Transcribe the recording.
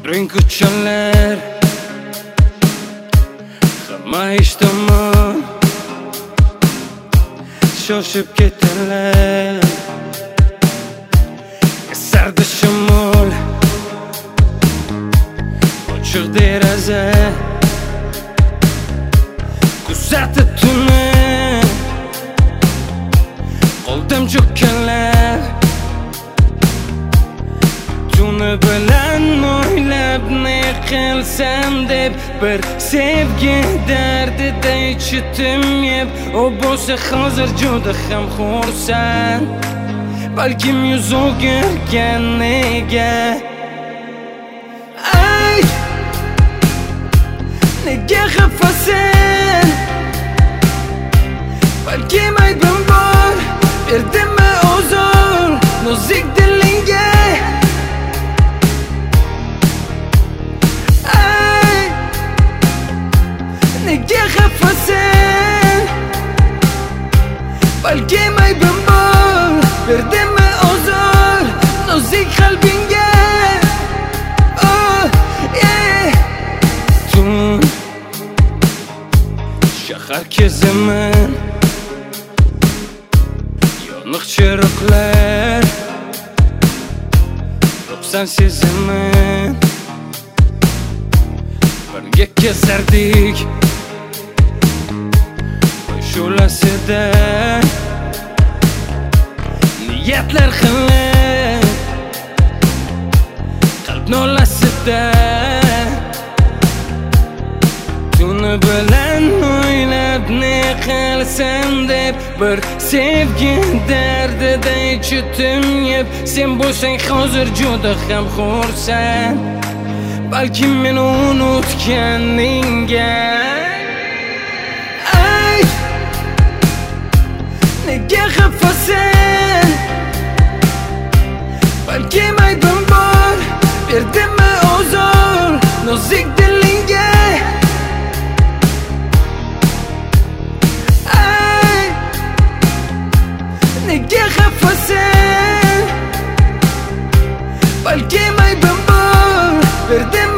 Ring ko'chalar hamma ishtomon shoshib ketdilar. Sardi shamol ochiq deraza kuzatib tunni qoldim cho'kkalab. Tuni bilan o'ylab ne qilsam deb bir sevgi dardida ichitim yeb, u bo'lsa hozir juda ham xursand, balkim yuz o'girganiga. Ay, nega xafasan? Balkim aybim bor, berdimmi uzr nozik dilingga. Nega xafasan? Balkim aybim bor, berdimmi uzr nozik qalbingga. Oh, yeah. Tun shahar kezaman, yoniq chiroqlar, ro'psan sezaman. Birga kezardik shulasida, niyatlar xilli qalb nolasida. Tuni bilan o'ylab ne qilsam deb bir sevgi dardida ichitim yeb, sen bo'lsang hozir juda ham xursand, balkim meni unutganingga. Ay, nega xafasan? Balkim aybim bor, berdimmi uzr nozik dilingga. Ay, nega xafasan? Balkim aybim bor, berdimmi